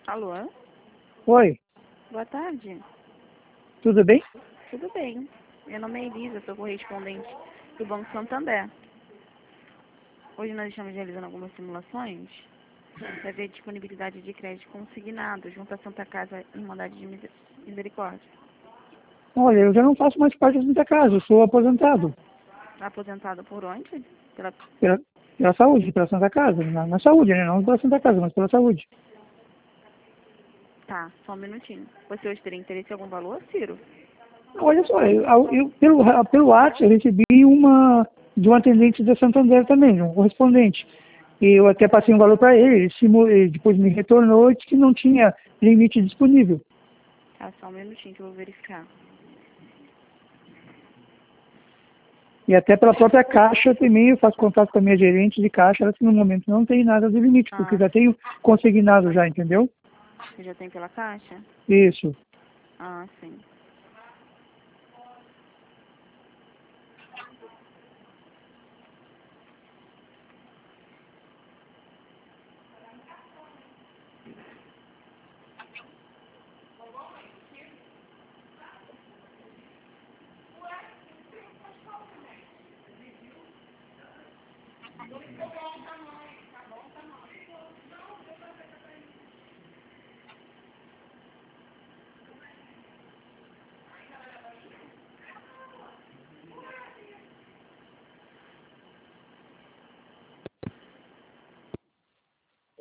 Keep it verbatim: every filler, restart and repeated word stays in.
Alô? Oi, Boa tarde. tudo bem? Tudo bem. Meu nome é Elisa, sou correspondente do Banco Santander. Hoje nós estamos realizando algumas simulações para ver a disponibilidade de crédito consignado junto à Santa Casa Irmandade de Miser- Misericórdia. Olha, eu já não faço mais parte da Santa Casa, eu sou aposentado Aposentado por onde? Pela... pela, pela saúde, pela Santa Casa, na, na saúde, né? Não pela Santa Casa, mas pela saúde. Tá, só um minutinho. Você hoje teria interesse em algum valor, Ciro? Olha só, eu, eu- pelo, pelo WhatsApp eu recebi uma de um atendente da Santander também, um correspondente. E eu até passei um valor para ele, ele, simu- ele depois me retornou e disse que não tinha limite disponível. Tá, só um minutinho que eu vou verificar. E até pela própria Caixa também, eu faço contato com a minha gerente de Caixa, ela disse que no momento não tem nada de limite, porque Ah, já tenho consignado já, entendeu? você já tem pela caixa? Isso. Ah, sim.